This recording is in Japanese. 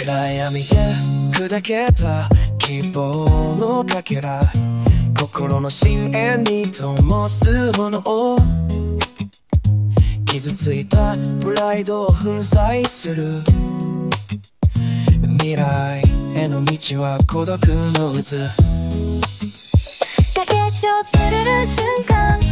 暗闇で砕けた希望のかけら、心の深淵に灯すものを、傷ついたプライドを粉砕する。未来への道は孤独の渦。 崖っしょする瞬間